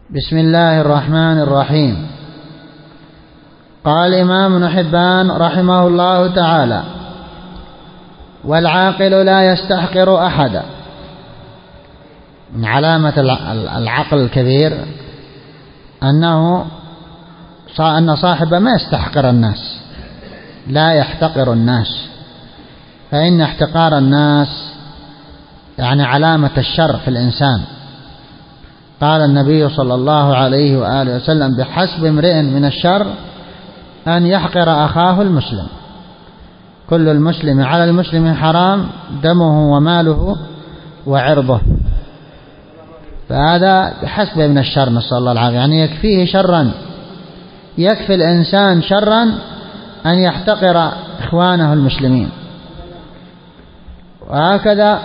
بسم الله الرحمن الرحيم. قال الإمام ابن حبان رحمه الله تعالى: والعاقل لا يستحقر أحدا. من علامة العقل الكبير أن صاحبه ما يستحقر الناس، لا يحتقر الناس، فإن احتقار الناس يعني علامة الشر في الإنسان. قال النبي صلى الله عليه وآله وسلم: بحسب امرئ من الشر أن يحقر أخاه المسلم، كل المسلم على المسلم حرام، دمه وماله وعرضه. فهذا بحسب من الشر، نسأل الله العافية. يعني يكفيه شرا، يكفي الإنسان شرا أن يحتقر إخوانه المسلمين. وهكذا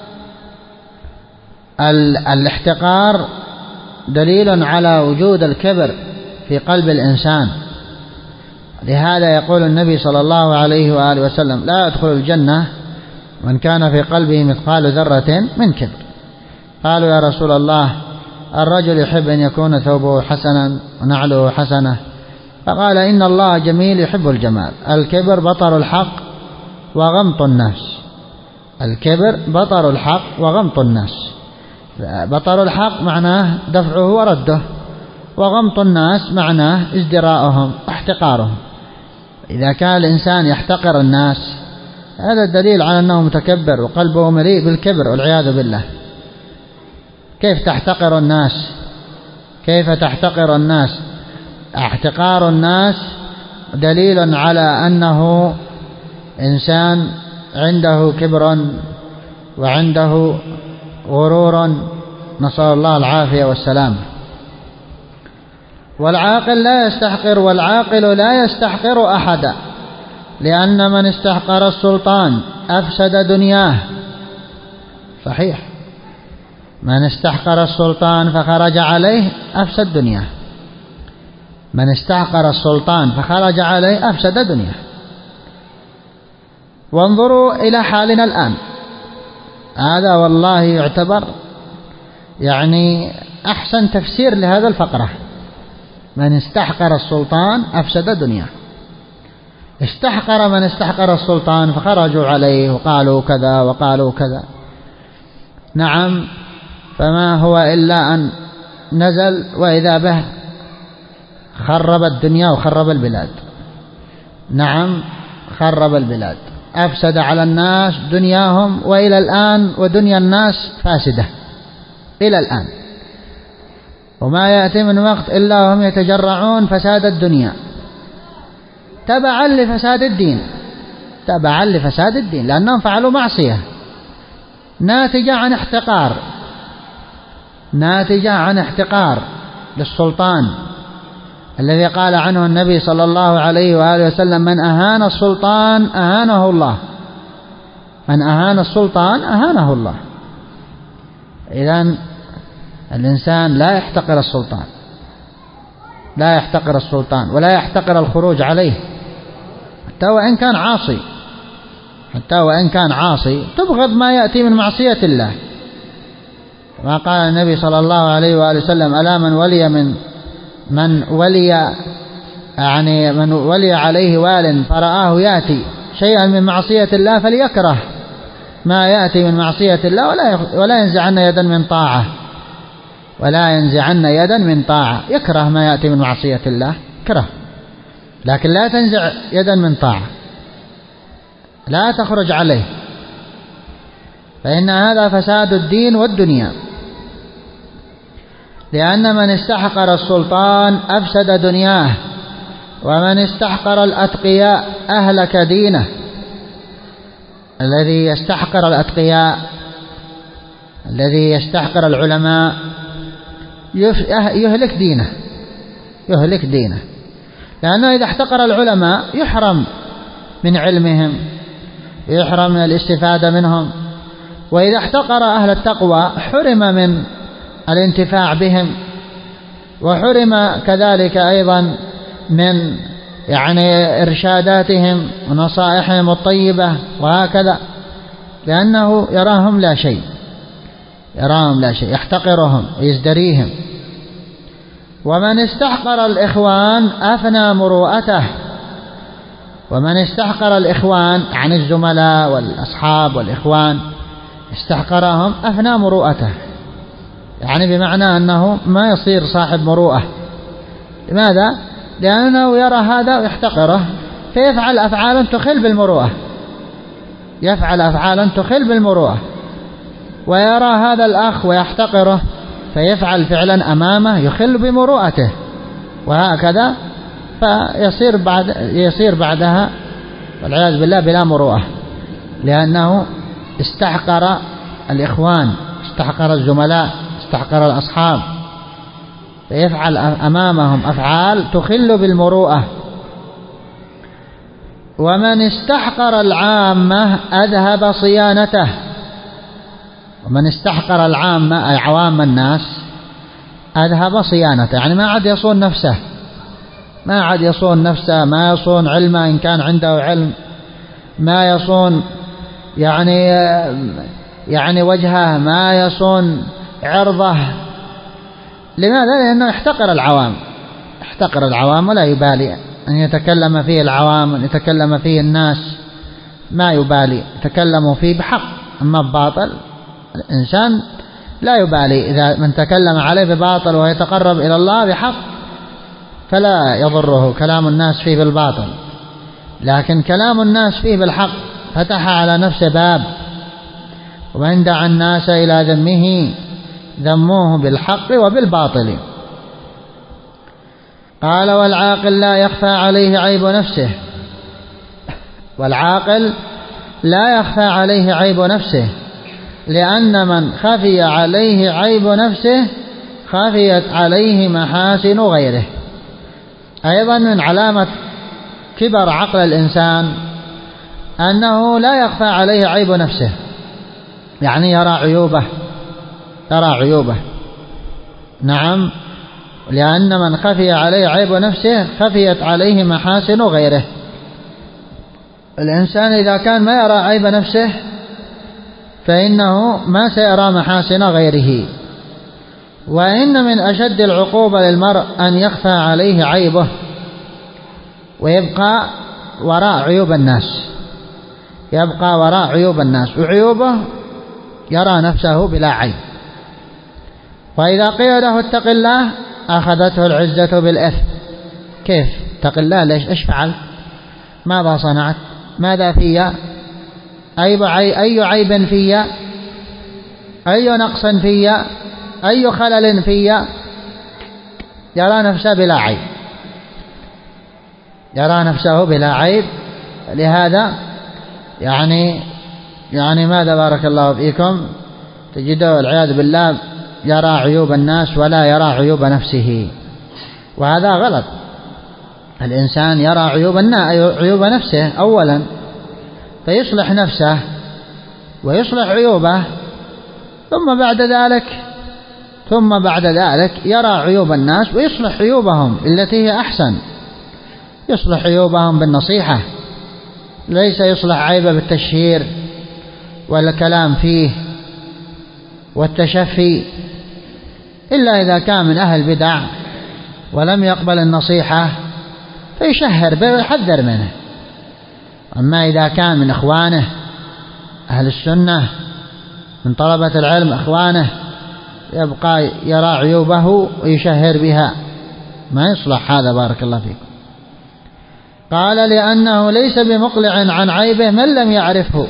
الاحتقار دليل على وجود الكبر في قلب الإنسان. لهذا يقول النبي صلى الله عليه وآله وسلم: لا يدخل الجنة من كان في قلبه مثقال ذرة من كبر. قالوا: يا رسول الله، الرجل يحب أن يكون ثوبه حسنا ونعله حسنة. فقال: إن الله جميل يحب الجمال. الكبر بطر الحق وغمط الناس. الكبر بطر الحق وغمط الناس. بطر الحق معناه دفعه ورده، وغمط الناس معناه ازدراءهم واحتقارهم. إذا كان الإنسان يحتقر الناس، هذا الدليل على أنه متكبر وقلبه مليء بالكبر والعياذ بالله. كيف تحتقر الناس؟ كيف تحتقر الناس؟ احتقار الناس دليل على أنه إنسان عنده كبر وعنده غرور، نسأل الله العافية والسلام. والعاقل لا يستحقر أحدا، لأن من استحقر السلطان أفسد دنياه. صحيح، من استحقر السلطان فخرج عليه أفسد دنياه. من استحقر السلطان فخرج عليه أفسد دنياه. وانظروا إلى حالنا الآن، هذا والله يعتبر يعني أحسن تفسير لهذا الفقرة. من استحقر السلطان أفسد دنياه. استحقر من استحقر السلطان فخرجوا عليه وقالوا كذا وقالوا كذا. نعم، فما هو إلا أن نزل وإذا به خرب الدنيا وخرب البلاد. نعم، خرب البلاد، أفسد على الناس دنياهم، وإلى الآن ودنيا الناس فاسدة إلى الآن، وما يأتي من وقت إلا وهم يتجرعون فساد الدنيا تبعا لفساد الدين، تبعا لفساد الدين، لأنهم فعلوا معصية ناتجة عن احتقار للسلطان، الذي قال عنه النبي صلى الله عليه وآله وسلم: من أهان السلطان أهانه الله. من أهان السلطان أهانه الله. إذن الإنسان لا يحتقر السلطان، لا يحتقر السلطان، ولا يحتقر الخروج عليه، حتى وإن كان عاصي تبغض ما يأتي من معصية الله. ما قال النبي صلى الله عليه وآله وسلم: ألا من ولي عليه وال فرآه يأتي شيئا من معصية الله فليكره ما يأتي من معصية الله، ولا ينزعن يدا من طاعة، ولا ينزعن يدا من طاعة. يكره ما يأتي من معصية الله، كره، لكن لا تنزع يدا من طاعة، لا تخرج عليه، فإن هذا فساد الدين والدنيا. لأن من استحقر السلطان أفسد دنياه، ومن استحقر الأتقياء أهلك دينه. الذي يستحقر الأتقياء، الذي يستحقر العلماء يهلك دينه، لأنه إذا احتقر العلماء يحرم من علمهم، يحرم من الاستفادة منهم. وإذا احتقر أهل التقوى حرم من الانتفاع بهم، وحرم كذلك أيضا من إرشاداتهم ونصائحهم الطيبة، وهكذا، لأنه يراهم لا شيء، يحتقرهم ويزدريهم. ومن استحقر الإخوان أفنى مروءته. ومن استحقر الإخوان عن الزملاء والأصحاب والإخوان استحقرهم أفنى مروءته، يعني بمعنى أنه ما يصير صاحب مروءة. لماذا؟ لأنه يرى هذا ويحتقره فيفعل أفعالا تخل بالمروءة، يفعل أفعالا تخل بالمروءة، ويرى هذا الأخ ويحتقره فيفعل فعلا أمامه يخل بمروءته، وهكذا يصير بعدها والعياذ بالله بلا مروءة، لأنه استحقر الإخوان، استحقر الزملاء، استحقر الأصحاب، فيفعل أمامهم أفعال تخل بالمروءة. ومن استحقر العامة أذهب صيانته. ومن استحقر العامة أي عوام الناس أذهب صيانته، يعني ما عاد يصون نفسه، ما عاد يصون نفسه، ما يصون علمه إن كان عنده علم، ما يصون يعني وجهه، ما يصون عرضه. لماذا؟ لأنه يحتقر العوام، يحتقر العوام ولا يبالي أن يتكلم فيه العوام، أن يتكلم فيه الناس، ما يبالي، يتكلموا فيه بحق. أما بباطل الإنسان لا يبالي، إذا من تكلم عليه بباطل ويتقرب إلى الله بحق فلا يضره كلام الناس فيه بالباطل، لكن كلام الناس فيه بالحق فتح على نفسه باب. ومن دعا الناس إلى ذمه ذموه بالحق وبالباطل. قال: والعاقل لا يخفى عليه عيب نفسه. والعاقل لا يخفى عليه عيب نفسه، لأن من خفي عليه عيب نفسه خفيت عليه محاسن غيره. أيضا من علامة كبر عقل الإنسان أنه لا يخفى عليه عيب نفسه، يعني يرى عيوبه، يرى عيوبه. نعم، لأن من خفي عليه عيب نفسه خفيت عليه محاسن غيره. الإنسان إذا كان ما يرى عيب نفسه فإنه ما سيرى محاسن غيره. وإن من أشد العقوبة للمرء أن يخفى عليه عيبه ويبقى وراء عيوب الناس، يبقى وراء عيوب الناس، وعيوبه يرى نفسه بلا عيب. وإذا قيل له اتق الله أخذته العزة بالإثم. كيف اتق الله؟ ليش؟ إيش فعلت؟ ماذا صنعت؟ ماذا في؟ أي عيب في؟ أي نقص في؟ أي خلل في؟ يرى نفسه بلا عيب، يرى نفسه بلا عيب. لهذا يعني ماذا بارك الله فيكم تجده والعياذ بالله يرى عيوب الناس ولا يرى عيوب نفسه، وهذا غلط. الإنسان يرى عيوب نفسه أولا فيصلح نفسه ويصلح عيوبه، ثم بعد ذلك يرى عيوب الناس ويصلح عيوبهم التي هي أحسن، يصلح عيوبهم بالنصيحة، ليس يصلح عيبه بالتشهير والكلام فيه والتشفي، إلا إذا كان من أهل البدع ولم يقبل النصيحة فيشهر به ويحذر منه. أما إذا كان من إخوانه أهل السنة من طلبة العلم إخوانه يبقى يرى عيوبه ويشهر بها، ما يصلح هذا بارك الله فيكم. قال: لأنه ليس بمقلع عن عيبه من لم يعرفه.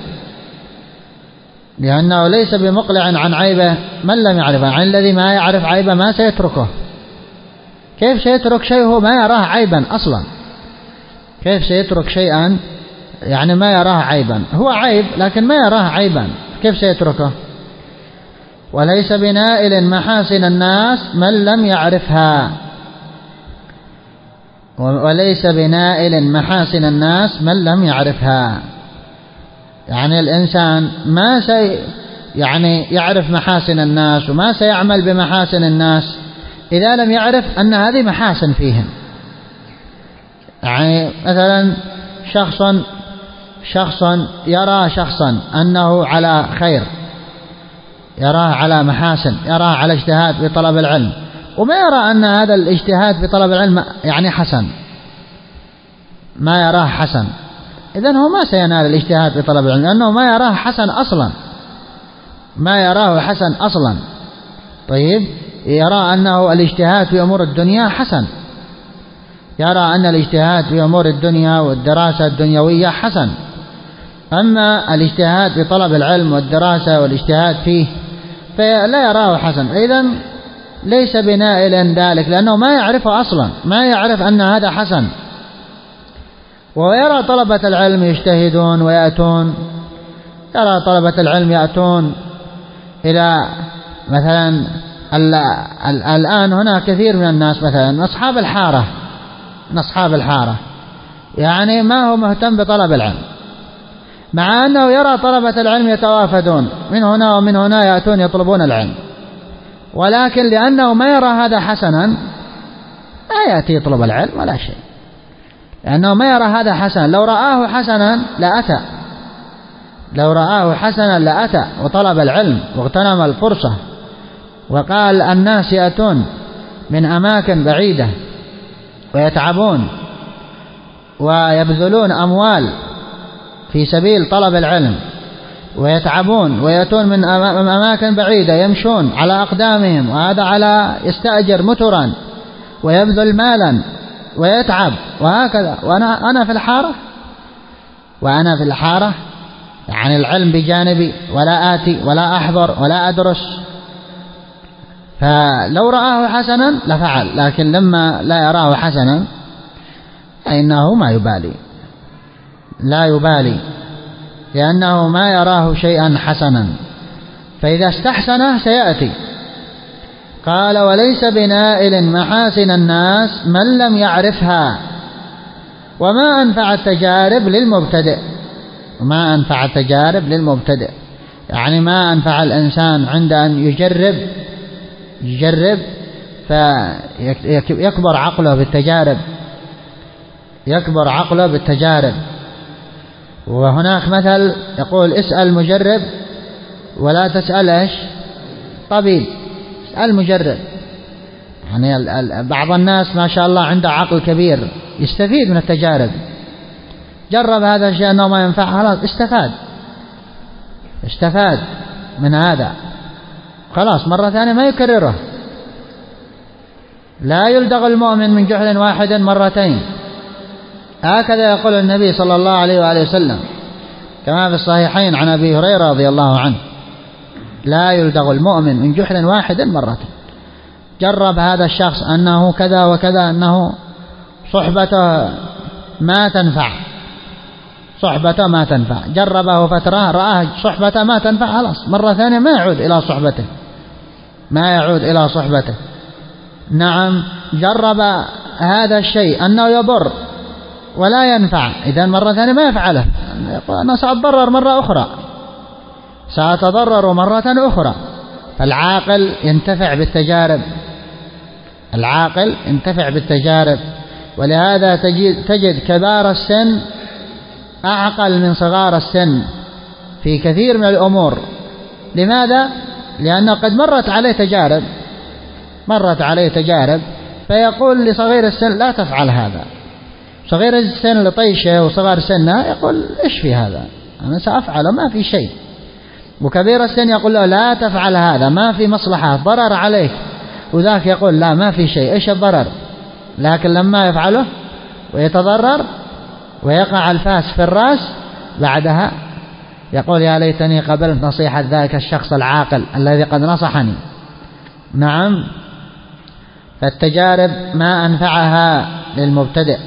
لأنه ليس بمقلع عن عيبه من لم يعرفه، عن الذي ما يعرف عيبه ما سيتركه. كيف سيترك شيء هو ما يراه عيبا أصلا؟ كيف سيترك شيئا يعني ما يراه عيبا؟ هو عيب لكن ما يراه عيبا، كيف سيتركه؟ وليس بنائل محاسن الناس من لم يعرفها. وليس بنائل محاسن الناس من لم يعرفها، يعني الإنسان ما يعرف محاسن الناس وما سيعمل بمحاسن الناس إذا لم يعرف أن هذه محاسن فيهم. يعني مثلا شخص يرى شخصا أنه على خير، يراه على محاسن، يراه على اجتهاد في طلب العلم، وما يرى أن هذا الاجتهاد في طلب العلم يعني حسن، ما يراه حسن، إذن هو ما سينال الاجتهاد في طلب العلم لأنه ما يراه حسن أصلا، ما يراه حسن أصلا. طيب، يرى أنه الاجتهاد في أمور الدنيا حسن، يرى أن الاجتهاد في أمور الدنيا والدراسة الدنيوية حسن، أما الاجتهاد في طلب العلم والدراسة والاجتهاد فيه فلا يراه حسن. إذن ليس بنائل ذلك لأنه ما يعرفه أصلا، ما يعرف أن هذا حسن. ويرى طلبة العلم يجتهدون ويأتون، يرى طلبة العلم يأتون إلى مثلا الآن هنا كثير من الناس مثلا أصحاب الحارة يعني ما هو مهتم بطلب العلم، مع أنه يرى طلبة العلم يتوافدون من هنا ومن هنا يأتون يطلبون العلم، ولكن لأنه ما يرى هذا حسنا لا يأتي يطلب العلم ولا شيء، لأنه ما يرى هذا حسنا. لو رآه حسنا لأتى، لو رآه حسنا لأتى وطلب العلم واغتنم الفرصة. وقال الناس يأتون من أماكن بعيدة ويتعبون ويبذلون أموال في سبيل طلب العلم، ويتعبون ويأتون من أماكن بعيدة يمشون على أقدامهم، وهذا على يستأجر مترا ويبذل مالا ويتعب وهكذا، وأنا في الحارة يعني العلم بجانبي ولا آتي ولا أحضر ولا أدرس. فلو رآه حسنا لفعل، لكن لما لا يراه حسنا فإنه ما يبالي، لا يبالي، لأنه ما يراه شيئا حسنا، فإذا استحسنه سيأتي. قال وليس بنائل محاسن الناس من لم يعرفها، وما أنفع التجارب للمبتدئ، وما أنفع التجارب للمبتدئ يعني ما أنفع الإنسان عند أن يجرب فيكبر عقله بالتجارب، يكبر عقله بالتجارب. وهناك مثل يقول اسأل مجرب ولا تسأل ايش طبيب، اسأل مجرب. يعني بعض الناس ما شاء الله عنده عقل كبير يستفيد من التجارب، جرب هذا الشيء أنه ما ينفع خلاص استفاد من هذا خلاص، مرة ثانية ما يكرره. لا يلدغ المؤمن من جحر واحد مرتين، هكذا يقول النبي صلى الله عليه وآله وسلم كما في الصحيحين عن أبي هريرة رضي الله عنه: لا يلدغ المؤمن من جحر واحد مرتين. جرب هذا الشخص أنه كذا وكذا، أنه صحبته ما تنفع، صحبته ما تنفع، جربه فترة رآه صحبته ما تنفع خلاص، مرة ثانية ما يعود إلى صحبته، ما يعود إلى صحبته. نعم، جرب هذا الشيء أنه يضر ولا ينفع، إذن مرة ثانية ما يفعله، أنا سأتضرر مرة أخرى، سأتضرر مرة أخرى. فالعاقل ينتفع بالتجارب، العاقل ينتفع بالتجارب. ولهذا تجد كبار السن أعقل من صغار السن في كثير من الأمور. لماذا؟ لأنه قد مرت عليه تجارب، فيقول لصغير السن لا تفعل هذا. صغير السن لطيشه وصغار سنه يقول إيش في هذا، أنا سأفعله ما في شيء. وكبير السن يقول له لا تفعل هذا ما في مصلحة، ضرر عليك، وذاك يقول لا ما في شيء، إيش الضرر؟ لكن لما يفعله ويتضرر ويقع الفاس في الرأس بعدها يقول يا ليتني قبلت نصيحة ذلك الشخص العاقل الذي قد نصحني. نعم، فالتجارب ما أنفعها للمبتدئ.